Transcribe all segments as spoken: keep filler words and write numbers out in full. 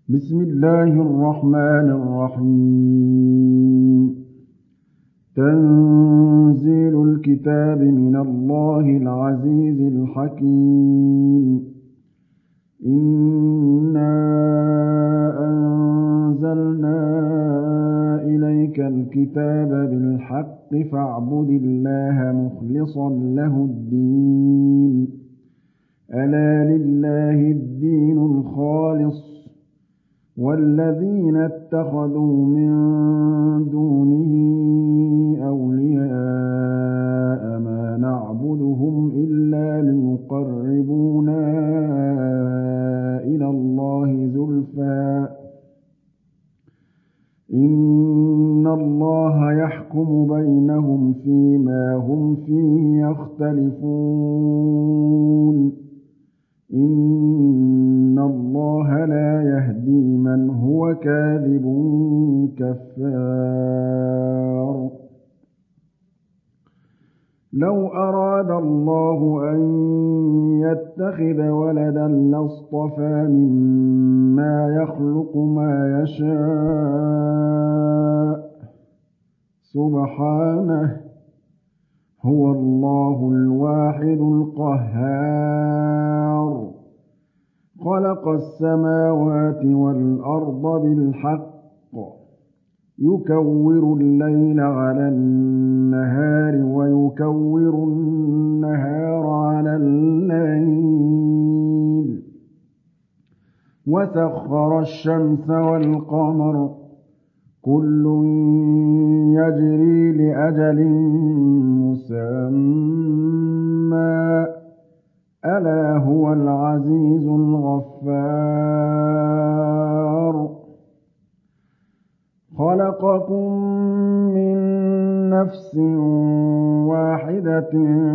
بسم الله الرحمن الرحيم تنزيل الكتاب من الله العزيز الحكيم إنا أنزلنا إليك الكتاب بالحق فاعبد الله مخلصا له الدين ألا لله الدين الخالص والذين اتخذوا من دونه أولياء ما نعبدهم إلا ليقربونا إلى الله زلفى إن الله يحكم بينهم فيما هم فيه يختلفون إن الله لا يهدي من هو كاذب كفار لو أراد الله أن يتخذ ولدا لاصطفى مما يخلق ما يشاء سبحانه هو الله الواحد القهار خلق السماوات والأرض بالحق يكور الليل على النهار ويكور النهار على الليل وسخر الشمس والقمر كل يجري لأجل مسمى ألا هو العزيز الغفار خلقكم من نفس واحدة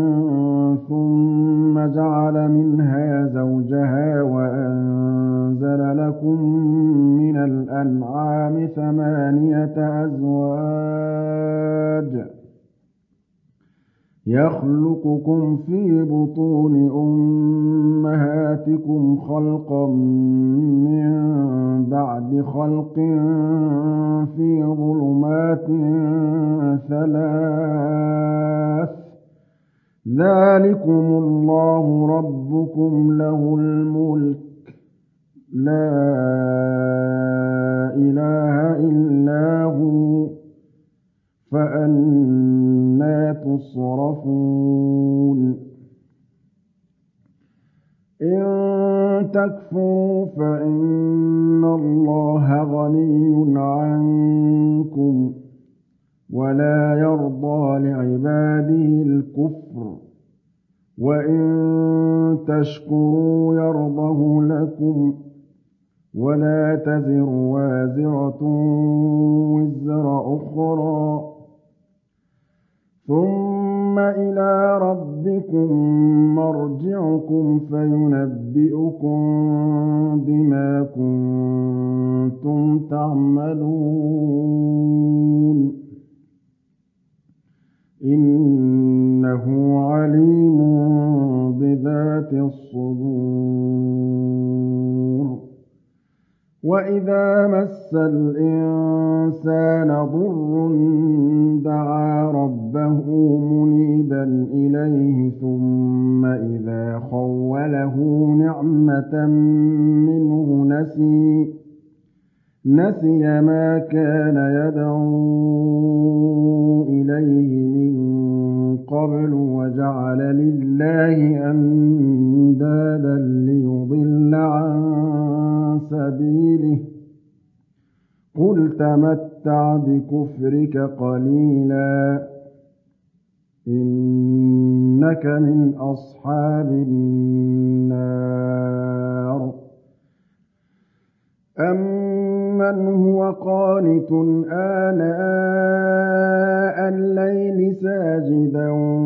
ثم جعل منها زوجها وأنزل لكم من الأنعام ثمانية أزواج يخلقكم في بطون أمهاتكم خلقا من بعد خلق في ظلمات ثلاث ذلكم الله ربكم له الملك لا إله إلا هو فأنى تصرفون إن تكفروا فإن الله غني عنكم ولا يرضى لعباده الكفر وإن تشكروا يرضه لكم ولا تزر وازرة وزر أخرى ثم إلى ربكم مرجعكم فينبئكم بما كنتم تعملون إنه عليم بذات الصدور وإذا مس الإنسان ضر دعا ربه منيبا إليه ثم إذا خوله نعمة منه نسي نسي ما كان يدعو إليه من قبل وجعل لله أندادا ليضل عن سبيله قل تمتع بكفرك قليلا إنك من أصحاب النار أمن هو قانت آناء الليل ساجدا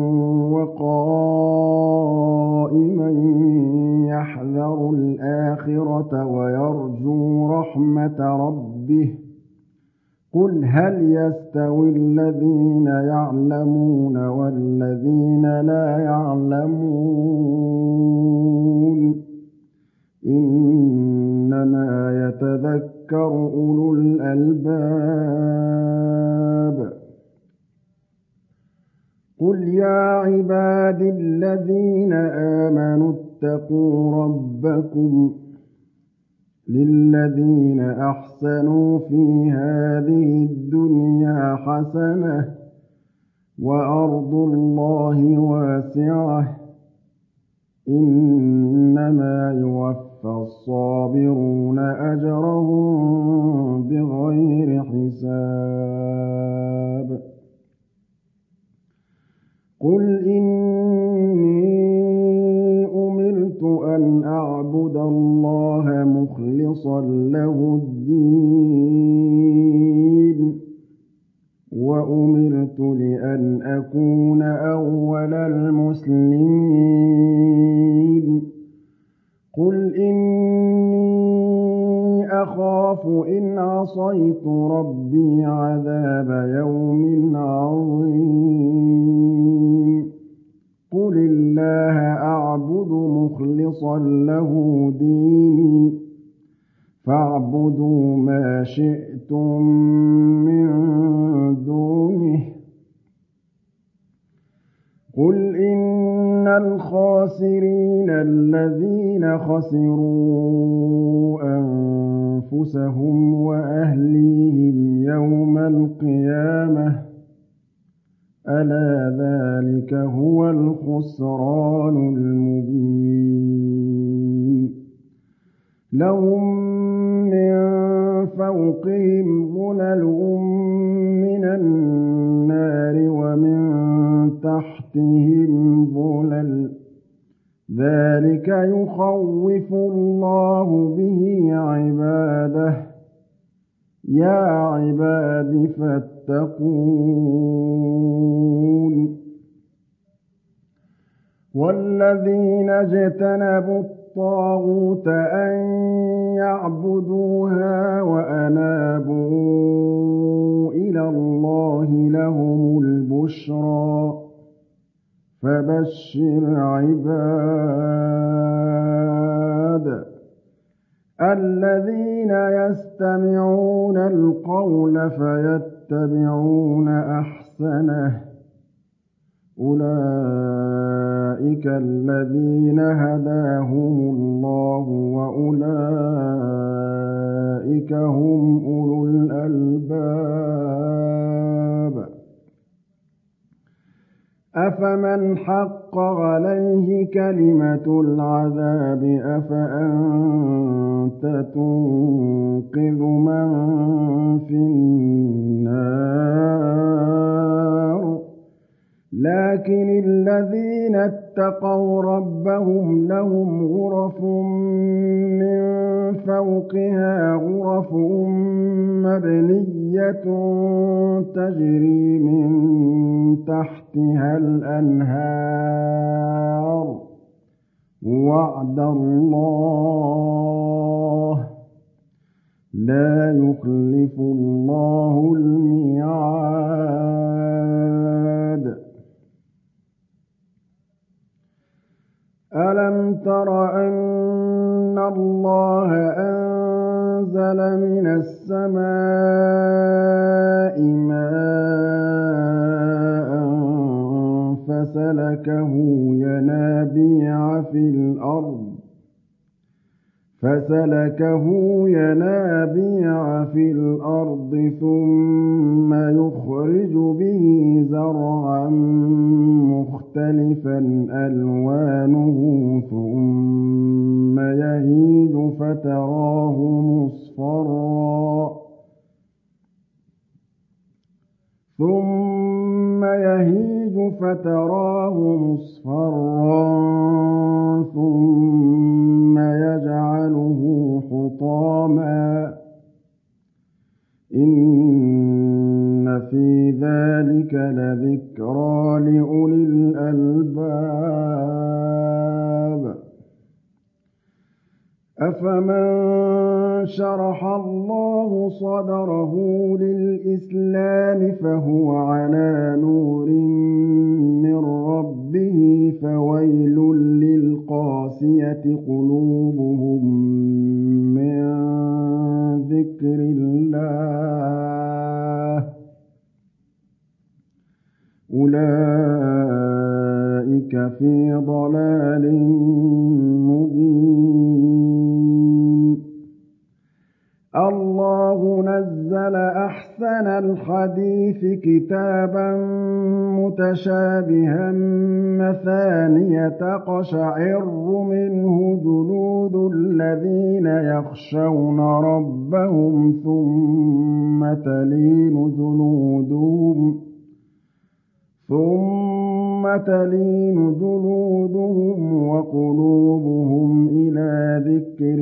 وقائما يحذر الآخرة ويرجو رحمة ربه قل هل يستوي الذين يعلمون والذين لا يعلمون إنما يَتَذَكَّرُ أُولُو الْأَلْبَابِ قُلْ يَا عِبَادِيَ الَّذِينَ آمَنُوا اتَّقُوا رَبَّكُمْ لِلَّذِينَ أَحْسَنُوا فِي هَٰذِهِ الدُّنْيَا حَسَنَةٌ وَأَرْضُ اللَّهِ وَاسِعَةٌ إِنَّمَا يُوَفَّى الصَّابِرُونَ أَجْرَهُم بِغَيْرِ حِسَابٍ قُلْ إِنِّي أُمِرْتُ أَنْ أَعْبُدَ اللَّهَ مُخْلِصًا لَّهُ الدِّينَ وَأُمِرْتُ لِأَنْ أَكُونَ أَوَّلَ الْمُسْلِمِينَ قُلْ إِنِّي أَخَافُ إِنْ عَصَيْتُ رَبِّي عَذَابَ يَوْمٍ عَظِيمٍ قُلِ اللَّهَ أَعْبُدُ مُخْلِصًا لَّهُ دِينِي فَاعْبُدُوا مَا شِئْتُم مِّن دُونِهِ قُلْ إِنَّ الْخَاسِرِينَ الَّذِينَ خَسِرُوا أَنفُسَهُمْ وَأَهْلِيهِمْ يَوْمَ الْقِيَامَةِ أَلَا ذَٰلِكَ هُوَ الْخُسْرَانُ الْمُبِينُ لَهُم مِّن فَوْقِهِمْ ظُلَلٌ مِّنَ النَّارِ وَمِن تَحْتِهِمْ ظُلَلٌ ۚ ذَٰلِكَ يُخَوِّفُ اللَّهُ بِهِ عِبَادَهُ ۚ يَا عِبَادِ فَاتَّقُونِ وَالَّذِينَ اجْتَنَبُوا الطَّاغُوتَ أَن يَعْبُدُوهَا وَأَنَابُوا إِلَى اللَّهِ لَهُمُ الْبُشْرَىٰ ۚ فَبَشِّرْ عِبَادِ الَّذِينَ يَسْتَمِعُونَ الْقَوْلَ فَيَتَّبِعُونَ أَحْسَنَهُ ۚ أُولَٰئِكَ الَّذِينَ هَدَاهُمُ اللَّهُ ۖ وَأُولَٰئِكَ هُمْ أُولُو الْأَلْبَابِ أَفَمَنْ حَقَّ عَلَيْهِ كَلِمَةُ الْعَذَابِ أَفَأَنتَ تُنقِذُ مَن فِي النَّارِ لَٰكِنِ الَّذِينَ اتَّقَوْا رَبَّهُمْ لَهُمْ غُرَفٌ مِّن فَوْقِهَا غُرَفٌ مَّبْنِيَّةٌ تَجْرِي مِن تَحْتِهَا الْأَنْهَارُ ۖ وَعْدَ اللَّهِ ۖ لَا يُخْلِفُ اللَّهُ الْمِيعَادَ أَلَمْ تَرَ أَنَّ اللَّهَ أَنزَلَ مِنَ السَّمَاءِ مَاءً فَسَلَكَهُ يَنَابِيعَ فِي الْأَرْضِ فَسَلَكَهُ يَنَابِيعَ فِي الْأَرْضِ ثُمَّ يُخْرِجُ بِهِ زَرْعًا مُّخْتَلِفًا أَلْوَانُهُ ثُمَّ يَهِيجُ فَتَرَاهُ مُصْفَرًّا ثُمَّ يَهِيجُ فَتَرَاهُ مُصْفَرًّا ثُمَّ يَجْعَلُهُ حُطَامًا ۚ إِنَّ فِي ذَٰلِكَ لَذِكْرَىٰ لِأُولِي الْأَلْبَابِ أَفَمَن شَرَحَ اللَّهُ صَدْرَهُ لِلْإِسْلَامِ فَهُوَ عَلَىٰ نُورٍ مِّن رَّبِّهِ فَوَيْلٌ لِّلْقَاسِيَةِ قُلُوبُهُم مِّن الله نزل أحسن الحديث كتابا متشابها مثانية تقشعر منه جلود الذين يخشون ربهم ثم تلين جلودهم ثم تلين جلودهم وقلوبهم إلى ذكر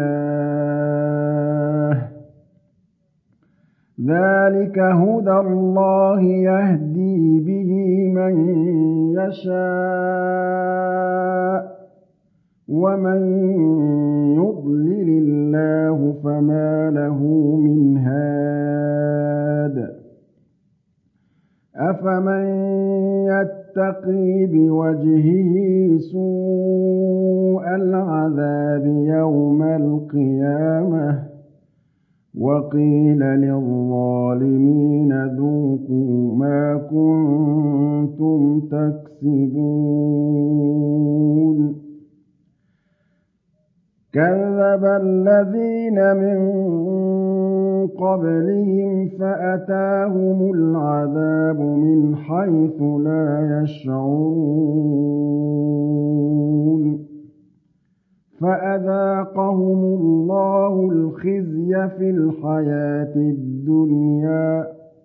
الله ذلك هدى الله يهدي به من يشاء ومن يضلل الله فما له من هاد أفمن يتقي بوجهه سوء العذاب يوم القيامة وقيل للظالمين ذوقوا ما كنتم تكسبون كذب الذين من قبلهم فأتاهم العذاب من حيث لا يشعرون فأذاقهم الله الخزي في الحياة الدنيا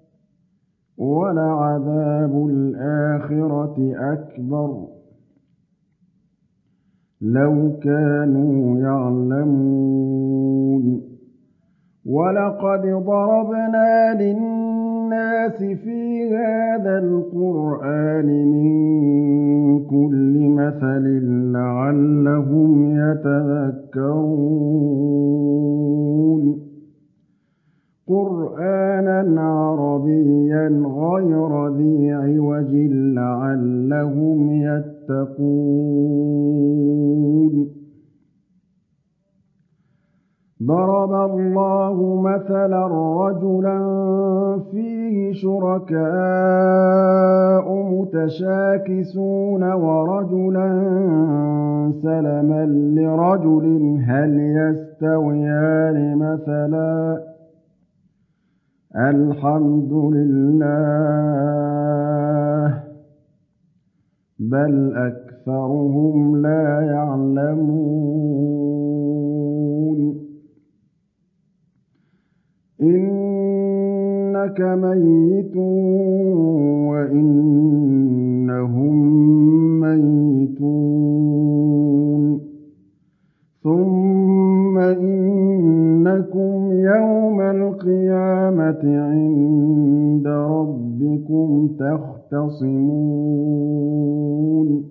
ولعذاب الآخرة أكبر لو كانوا يعلمون ولقد ضربنا للناس في هذا القرآن من كل مثل لعلهم يتذكرون قرآنا عربيا غير ذي عوج لعلهم يتقون ضرب الله مثلا رجلا فيه شركاء متشاكسون ورجلا سلما لرجل هل يستويان مثلا الحمد لله بل أكثرهم لا يعلمون إنك ميت وإنهم ميتون ثم إنكم يوم القيامة عند ربكم تختصمون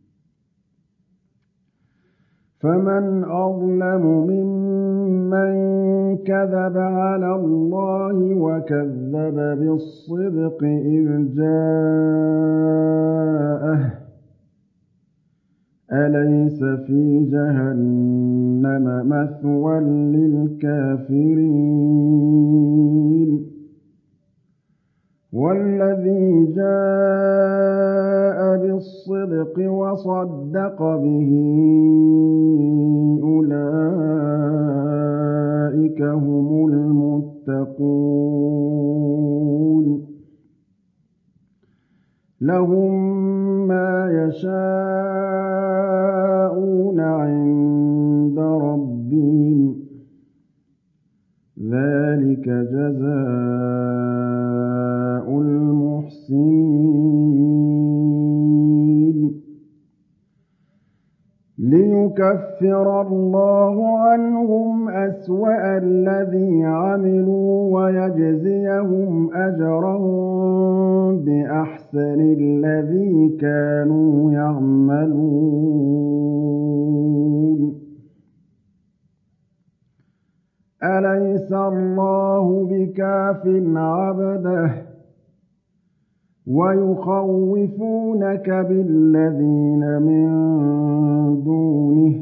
فمن أظلم ممن كذب على الله وكذب بالصدق إذ جاءه أليس في جهنم مثوى للكافرين والذي جاء بالصدق وصدق به أولئك هم المتقون لهم ما يشاءون عند ربهم ذلك جزاء المحسنين ليكفر الله عنهم أسوأ الذي عملوا ويجزيهم أجرهم بأحسن الذي كانوا يعملون أليس الله بكاف عبده ويخوفونك بالذين من دونه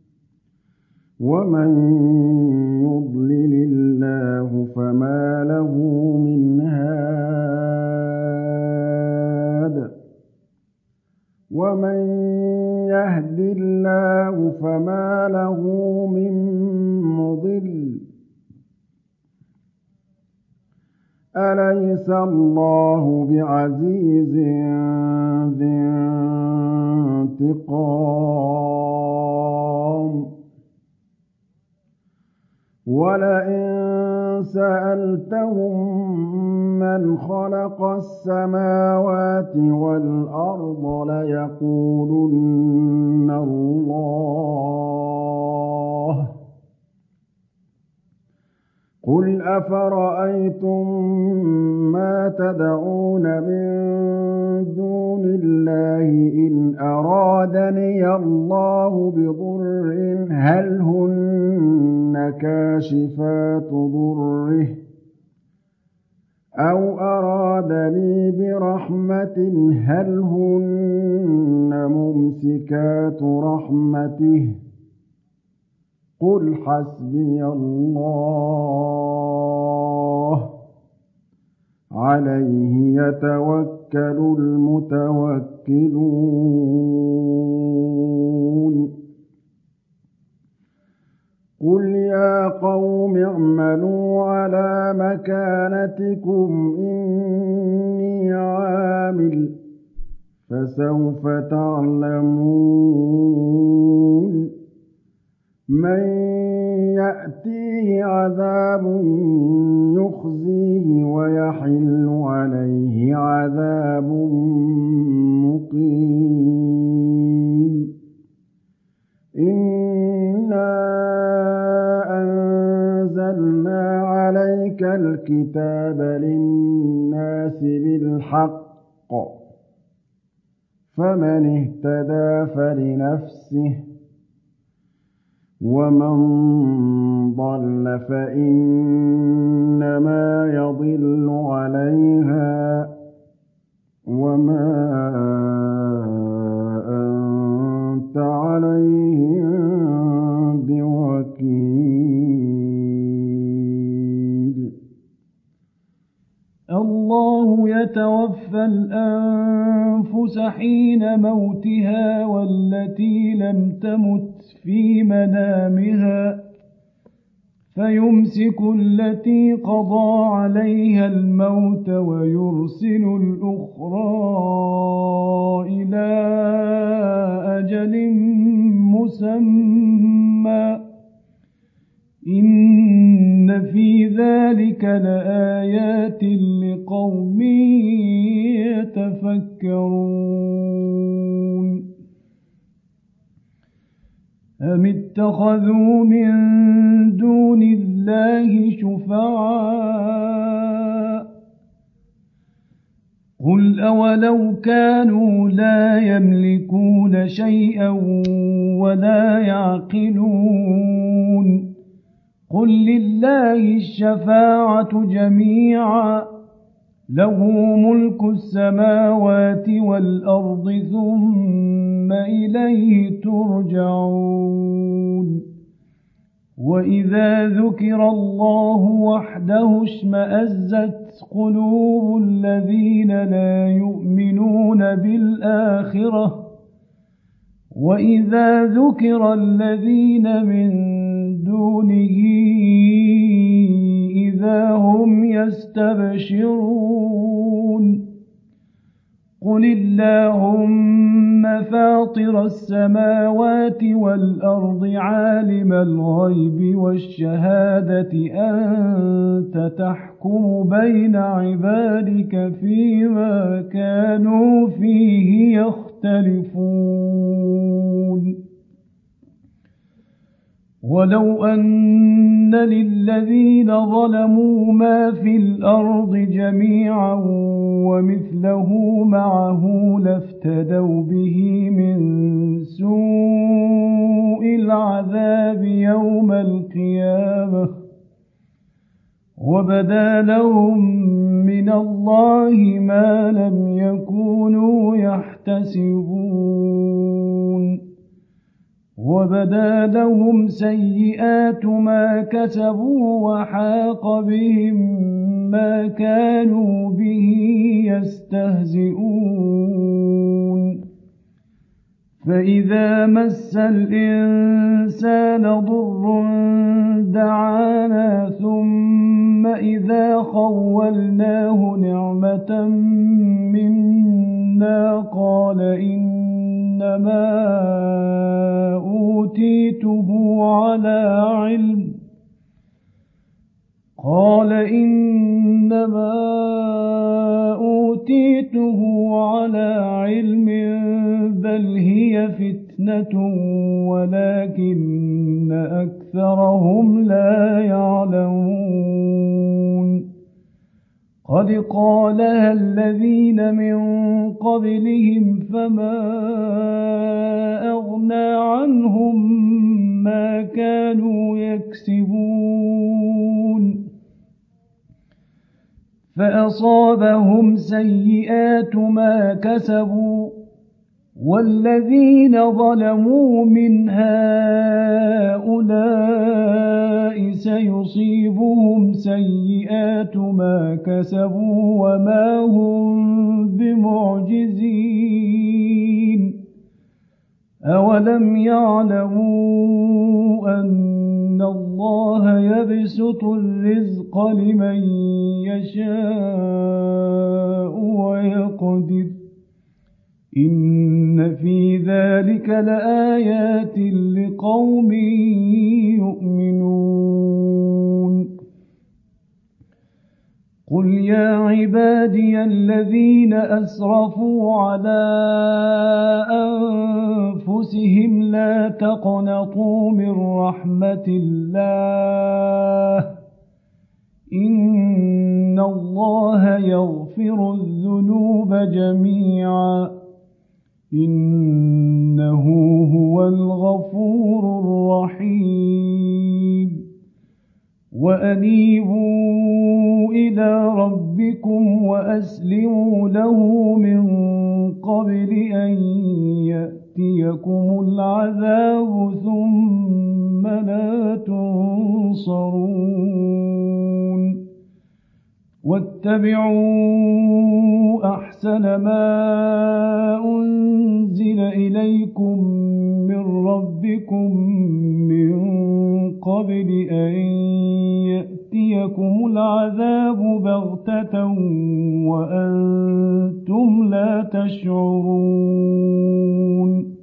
ومن يضلل الله فما له من هاد ومن يهد الله فما له من مضل أليس الله بعزيز ذي انتقام ولئن سألتهم من خلق السماوات والأرض ليقولن الله قل أفرأيتم ما تدعون من دون الله إن أرادني الله بضر هل هن كاشفات ضره أو أرادني برحمة هل هن ممسكات رحمته قل حسبي الله عليه يتوكل المتوكلون قل يا قوم اعملوا على مكانتكم إني عامل فسوف تعلمون من يأتيه عذاب يخزيه ويحل عليه عذاب مقيم إنا أنزلنا عليك الكتاب للناس بالحق فمن اهتدى فلنفسه ومن ضل فإنما يضل عليها وما أنت عليهم بوكيل الله يتوفى الأنفس حين موتها والتي لم تمت في منامها فيمسك التي قضى عليها الموت ويرسل الأخرى إلى أجل مسمى إن في ذلك لآيات لقوم يتفكرون أم اتخذوا من دون الله شفعاء قل أولو كانوا لا يملكون شيئا ولا يعقلون قل لله الشفاعة جميعا له ملك السماوات والأرض ثم إليه ترجعون وإذا ذكر الله وحده اشمأزت قلوب الذين لا يؤمنون بالآخرة وإذا ذكر الذين من دونه إذا هم يستبشرون قل اللهم فاطر السماوات والأرض عالم الغيب والشهادة أنت تحكم بين عبادك فيما كانوا فيه يختلفون ولو أن للذين ظلموا ما في الأرض جميعا ومثله معه لافتدوا به من سوء العذاب يوم القيامة وبدا لهم من الله ما لم يكونوا يحتسبون وبدا لهم سيئات ما كسبوا وحاق بهم ما كانوا به يستهزئون فإذا مس الإنسان ضر دعانا ثم إذا خولناه رحمة منا قال إنما أوتيته على علم قال إنما أوتيته على علم بل هي فتنة ولكن أكثرهم لا يعلمون قد قالها الذين من قبلهم فما أغنى عنهم ما كانوا يكسبون فأصابهم سيئات ما كسبوا والذين ظلموا من هؤلاء سيصيبهم سيئات ما كسبوا وما هم بمعجزين أولم يعلموا أن الله يبسط الرزق لمن يشاء ويقدر إن في ذلك لآيات لقوم يؤمنون قل يا عبادي الذين أسرفوا على أنفسهم لا تقنطوا من رحمة الله إن الله يغفر الذنوب جميعا إنه هو الغفور الرحيم وأنيبوا إلى ربكم وأسلموا له من قبل أن يأتيكم العذاب ثم لا تنصرون واتبعوا أحسن ما أنزل إليكم من ربكم من قبل أن يأتيكم العذاب بغتة وأنتم لا تشعرون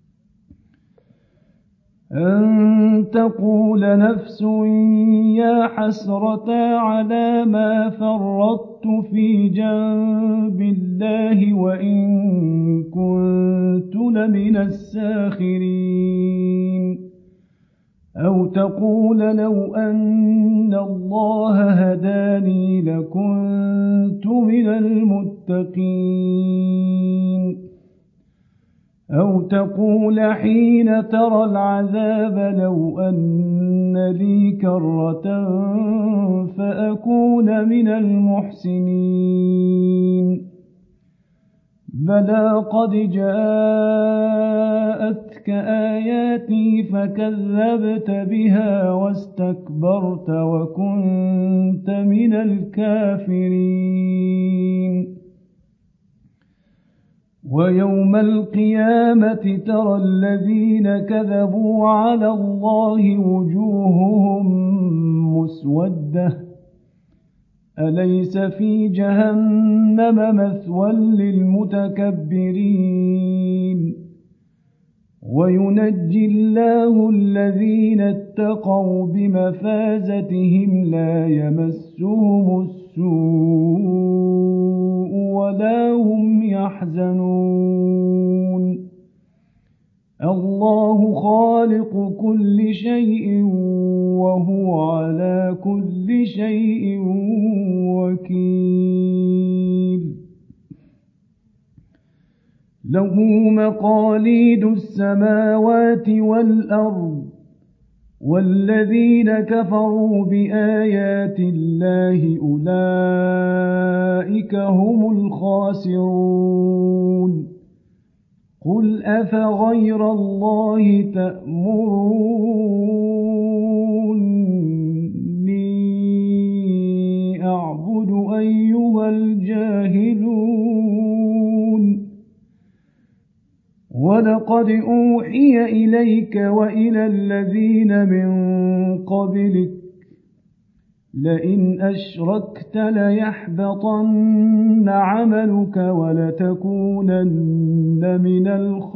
أن تقول نفس يا حسرة على ما فرطت في جنب الله وإن كنت لمن الساخرين أو تقول لو أن الله هداني لكنت من المتقين أو تقول حين ترى العذاب لو أن لي كرة فأكون من المحسنين بلى قد جاءتك آياتي فكذبت بها واستكبرت وكنت من الكافرين ويوم القيامة ترى الذين كذبوا على الله وجوههم مسودة أليس في جهنم مثوى للمتكبرين وينجي الله الذين اتقوا بمفازتهم لا يمسهم السوء ولا هم يحزنون الله خالق كل شيء وهو على كل شيء وكيل له مقاليد السماوات والأرض والذين كفروا بآيات الله أولئك هم الخاسرون قل أفغير الله تأمروني أعبد أيها الجاهلون ولقد أوحي إليك وإلى الذين من قبلك لئن أشركت ليحبطن عملك ولتكونن من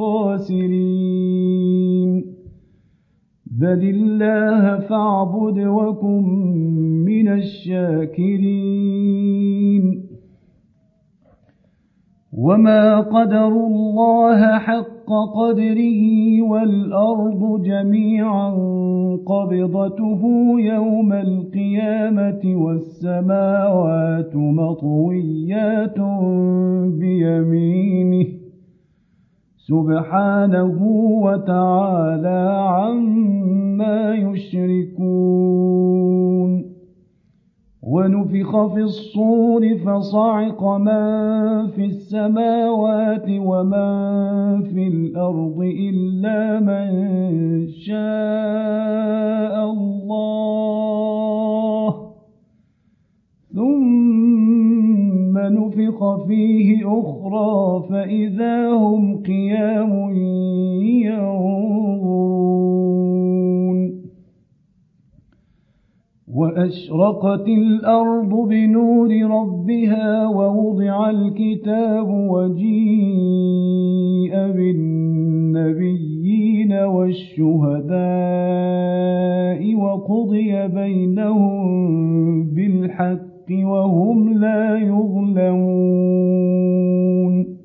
الخاسرين بل الله فاعبد وكن من الشاكرين وما قدروا الله حق قدره والأرض جميعا قبضته يوم القيامة والسماوات مطويات بيمينه سبحانه وتعالى عما يشركون ونفخ في الصور فصعق من في السماوات ومن في الأرض إلا من شاء الله ثم نفخ فيه أخرى فإذا هم قيام ينظرون وأشرقت الأرض بنور ربها ووضع الكتاب وجيء بالنبيين والشهداء وقضي بينهم بالحق وهم لا يظلمون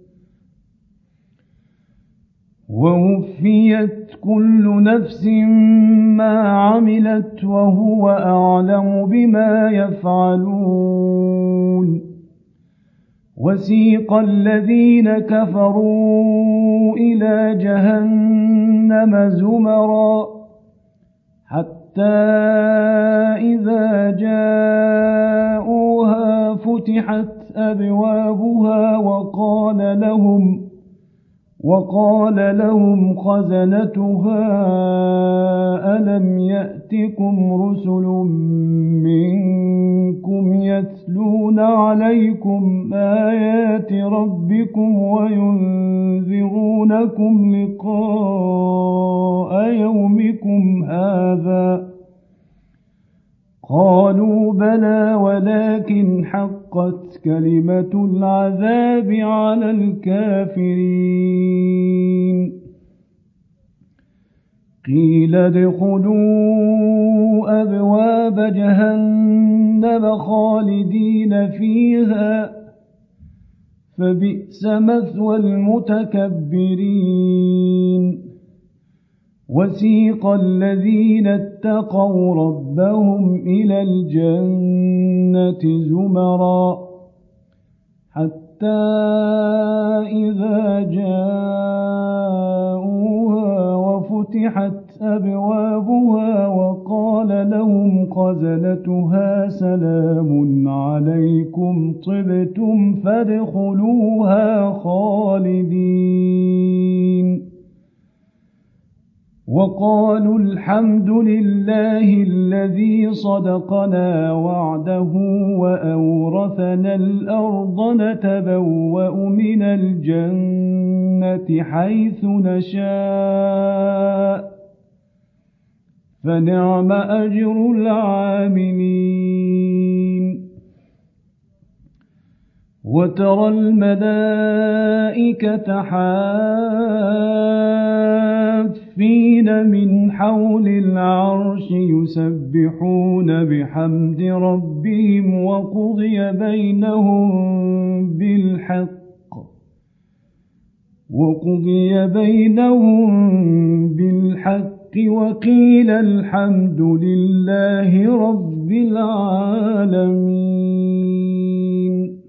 ووفيت كل نفس ما عملت وهو أعلم بما يفعلون وسيق الذين كفروا إلى جهنم زمرا حتى إذا جاءوها فتحت أبوابها وقال لهم وقال لهم خزنتها ألم يأتكم رسل منكم يتلون عليكم آيات ربكم وينذرونكم لقاء يومكم هذا قالوا بلى ولكن حقت كلمة العذاب على الكافرين قيل ادخلوا أبواب جهنم خالدين فيها فبئس مثوى المتكبرين وسيق الذين اتقوا ربهم إلى الجنة زمرا حتى إذا جاءوها وفتحت أبوابها وقال لهم خزنتها سلام عليكم طبتم فادخلوها خالدين وقالوا الحمد لله الذي صدقنا وعده وأورثنا الأرض نتبوأ من الجنة حيث نشاء فنعم أجر العاملين وترى الملائكة حافين من حول العرش يسبحون بحمد ربهم وقضي بينهم بالحق وقضي بينهم بالحق وقيل الحمد لله رب العالمين